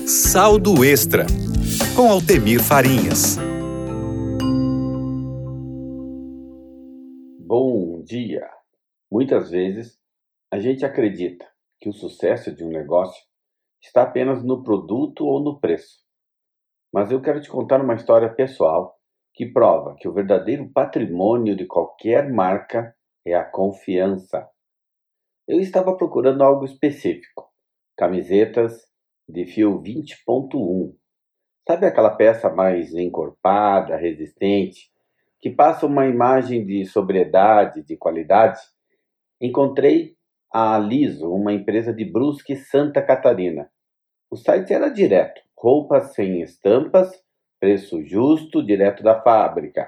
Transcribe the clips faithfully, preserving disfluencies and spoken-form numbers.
Saldo Extra, com Altemir Farinhas. Bom dia! Muitas vezes a gente acredita que o sucesso de um negócio está apenas no produto ou no preço. Mas eu quero te contar uma história pessoal que prova que o verdadeiro patrimônio de qualquer marca é a confiança. Eu estava procurando algo específico, camisetas de fio vinte ponto um. Sabe aquela peça mais encorpada, resistente, que passa uma imagem de sobriedade, de qualidade? Encontrei a Liso, uma empresa de Brusque, Santa Catarina. O site era direto, roupas sem estampas, preço justo, direto da fábrica.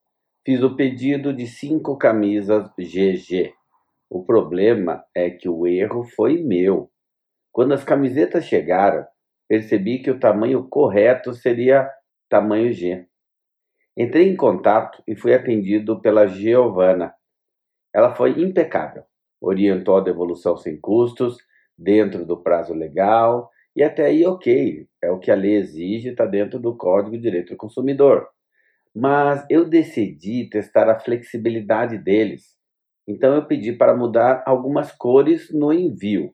Fiz o pedido de cinco camisas G G. O problema é que o erro foi meu. Quando as camisetas chegaram, percebi que o tamanho correto seria tamanho G. Entrei em contato e fui atendido pela Giovana. Ela foi impecável. Orientou a devolução sem custos, dentro do prazo legal, e até aí ok, é o que a lei exige, está dentro do Código de Direito do Consumidor. Mas eu decidi testar a flexibilidade deles. Então eu pedi para mudar algumas cores no envio.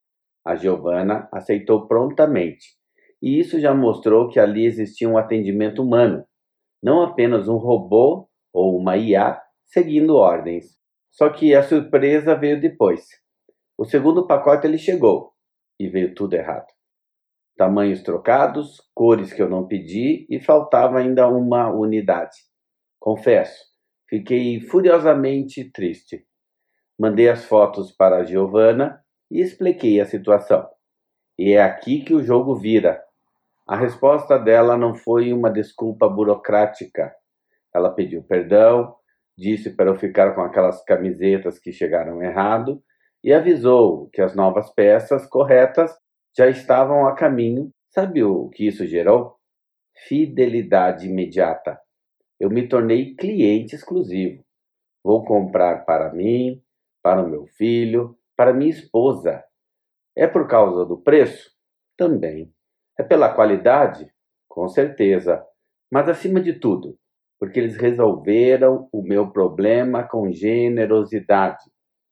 A Giovana aceitou prontamente, e isso já mostrou que ali existia um atendimento humano, não apenas um robô ou uma I A seguindo ordens. Só que a surpresa veio depois. O segundo pacote ele chegou e veio tudo errado. Tamanhos trocados, cores que eu não pedi e faltava ainda uma unidade. Confesso, fiquei furiosamente triste. Mandei as fotos para a Giovana e expliquei a situação. E é aqui que o jogo vira. A resposta dela não foi uma desculpa burocrática. Ela pediu perdão, disse para eu ficar com aquelas camisetas que chegaram errado e avisou que as novas peças corretas já estavam a caminho. Sabe o que isso gerou? Fidelidade imediata. Eu me tornei cliente exclusivo. Vou comprar para mim, para o meu filho, para minha esposa. É por causa do preço? Também. É pela qualidade? Com certeza. Mas acima de tudo, porque eles resolveram o meu problema com generosidade.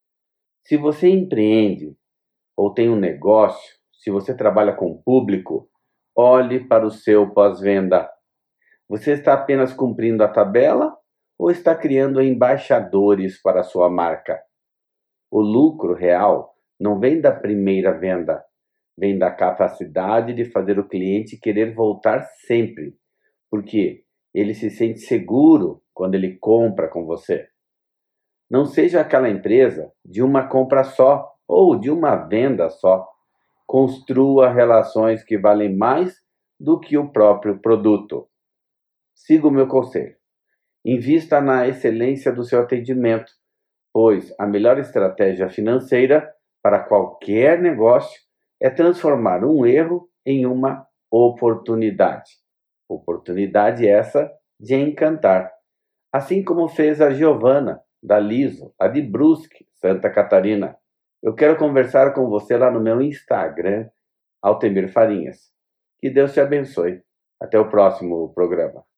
Se você empreende ou tem um negócio, se você trabalha com o público, olhe para o seu pós-venda. Você está apenas cumprindo a tabela ou está criando embaixadores para a sua marca? O lucro real não vem da primeira venda, vem da capacidade de fazer o cliente querer voltar sempre, porque ele se sente seguro quando ele compra com você. Não seja aquela empresa de uma compra só ou de uma venda só. Construa relações que valem mais do que o próprio produto. Siga o meu conselho. Invista na excelência do seu atendimento, pois a melhor estratégia financeira para qualquer negócio é transformar um erro em uma oportunidade. Oportunidade essa de encantar. Assim como fez a Giovana, da Liso, a de Brusque, Santa Catarina. Eu quero conversar com você lá no meu Instagram, Altemir Farinhas. Que Deus te abençoe. Até o próximo programa.